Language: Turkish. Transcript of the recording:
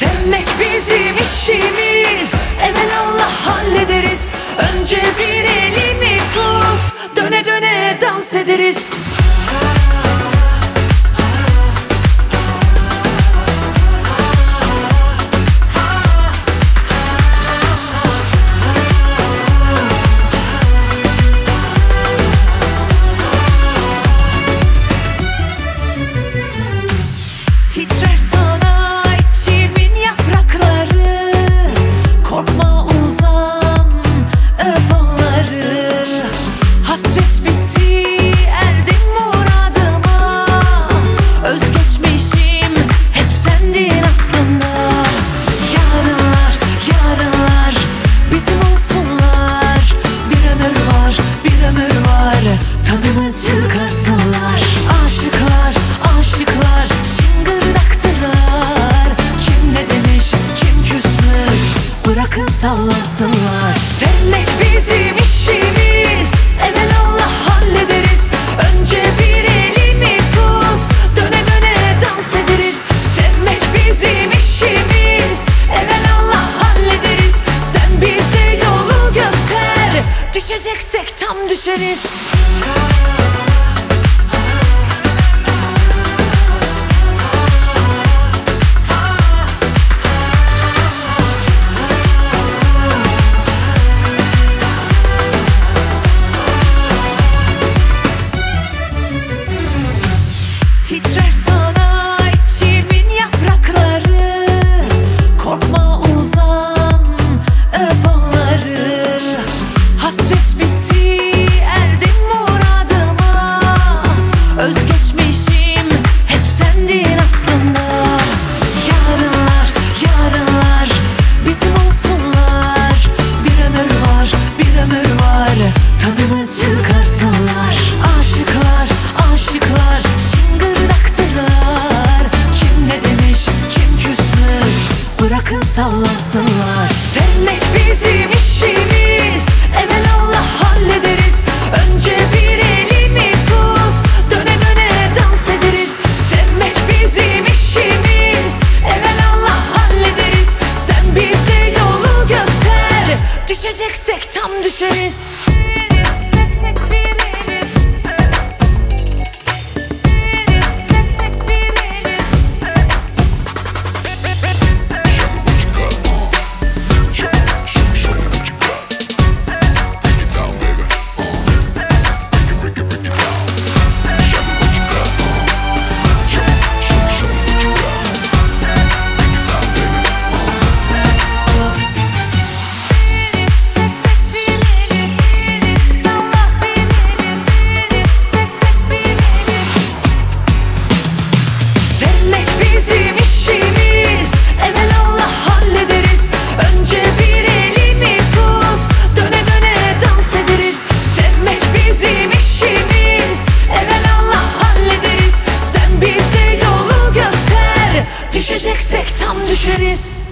Sevmek bizim işimiz, evelallah hallederiz. Önce bir elimi tut, döne döne dans ederiz. Titrer sana içimin yaprakları, korkma uzan, öp onları. Hasret bitti, erdim muradıma. Özgeçmişim hep sendin aslında. Yarınlar, yarınlar bizim olsunlar. Bir ömür var, bir ömür var, tadını çıkarsınlar. Aşıklar, aşıklar kim ne demiş, kim küsmüş, bırakın sallansınlar. Sevmek bizim işimiz, evelallah hallederiz. Önce bir elimi tut, döne döne dans ederiz. Sevmek bizim işimiz, evelallah hallederiz. Sen bizde yolu göster, düşeceksek tam düşeriz. Titrer sana içimin yaprakları, korkma uzan, öp onları. Hasret bitti, erdim muradıma. Özgeçmişim hep sendin aslında. Yarınlar, yarınlar bizim olsunlar. Bir ömür var, bir ömür var, tadını çıkarsınlar. Aşıklar, aşıklar kim ne demiş, kim küsmüş, bırakın sallansınlar. Sevmek bizim işimiz, evelallah hallederiz. Önce bir elimi tut, döne döne dans ederiz. Sevmek bizim işimiz, evelallah hallederiz. Sen bizde yolu göster, düşeceksek tam düşeriz. Bizim işimiz, evelallah hallederiz. Önce bir elimi tut, döne döne dans ederiz. Sevmek bizim işimiz, evelallah hallederiz. Sen bizde yolu göster, düşeceksek tam düşeriz.